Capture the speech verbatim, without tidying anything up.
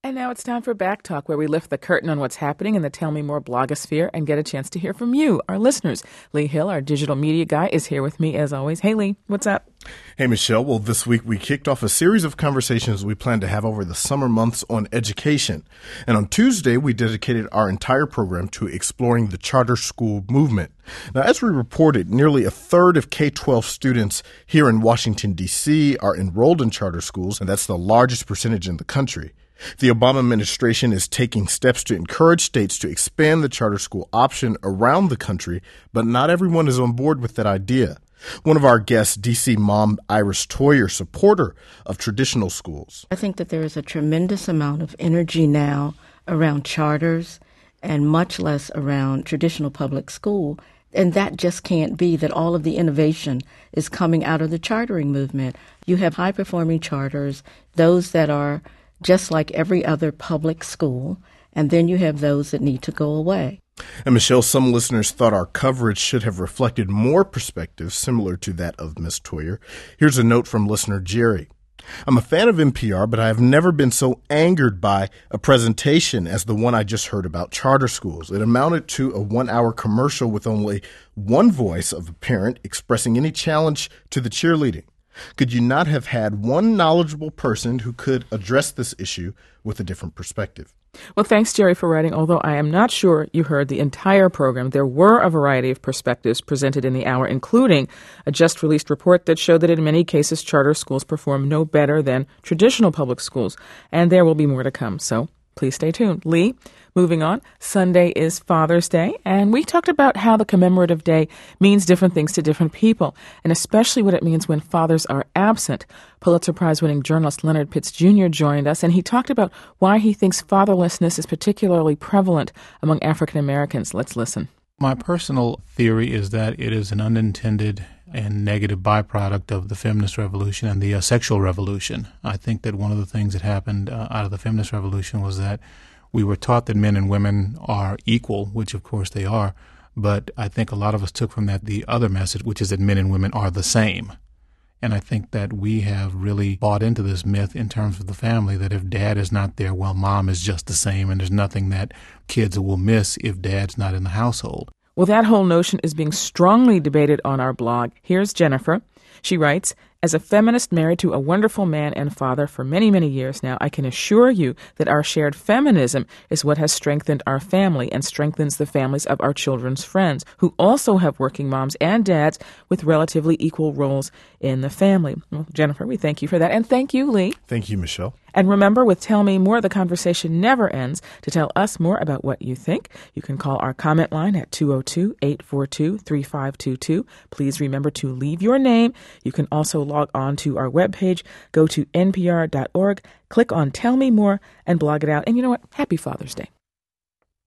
And now it's time for Back Talk, where we lift the curtain on what's happening in the Tell Me More blogosphere and get a chance to hear from you, our listeners. Lee Hill, our digital media guy, is here with me as always. Hey, Lee, what's up? Hey, Michelle. Well, this week we kicked off a series of conversations we plan to have over the summer months on education. And on Tuesday, we dedicated our entire program to exploring the charter school movement. Now, as we reported, nearly a third of K twelve students here in Washington, D C are enrolled in charter schools, and that's the largest percentage in the country. The Obama administration is taking steps to encourage states to expand the charter school option around the country, but not everyone is on board with that idea. One of our guests, D C mom Iris Toyer, supporter of traditional schools. I think that there is a tremendous amount of energy now around charters and much less around traditional public school. And that just can't be that all of the innovation is coming out of the chartering movement. You have high-performing charters, those that are just like every other public school, and then you have those that need to go away. And Michelle, some listeners thought our coverage should have reflected more perspectives similar to that of Miz Toyer. Here's a note from listener Jerry. I'm a fan of N P R, but I have never been so angered by a presentation as the one I just heard about charter schools. It amounted to a one-hour commercial with only one voice of a parent expressing any challenge to the cheerleading. Could you not have had one knowledgeable person who could address this issue with a different perspective? Well, thanks, Jerry, for writing. Although I am not sure you heard the entire program, there were a variety of perspectives presented in the hour, including a just-released report that showed that in many cases charter schools perform no better than traditional public schools. And there will be more to come, so please stay tuned. Lee, moving on, Sunday is Father's Day, and we talked about how the commemorative day means different things to different people, and especially what it means when fathers are absent. Pulitzer Prize-winning journalist Leonard Pitts Junior joined us, and he talked about why he thinks fatherlessness is particularly prevalent among African Americans. Let's listen. My personal theory is that it is an unintended and negative byproduct of the feminist revolution and the uh, sexual revolution. I think that one of the things that happened uh, out of the feminist revolution was that we were taught that men and women are equal, which of course they are, but I think a lot of us took from that the other message, which is that men and women are the same. And I think that we have really bought into this myth in terms of the family, that if dad is not there, well, mom is just the same, and there's nothing that kids will miss if dad's not in the household. Well, that whole notion is being strongly debated on our blog. Here's Jennifer. She writes, as a feminist married to a wonderful man and father for many, many years now, I can assure you that our shared feminism is what has strengthened our family and strengthens the families of our children's friends, who also have working moms and dads with relatively equal roles in the family. Well, Jennifer, we thank you for that. And thank you, Lee. Thank you, Michelle. And remember, with Tell Me More, the conversation never ends. To tell us more about what you think, you can call our comment line at two oh two, eight four two, three five two two. Please remember to leave your name. You can also log on to our webpage, go to N P R dot org, click on Tell Me More, and blog it out. And you know what? Happy Father's Day.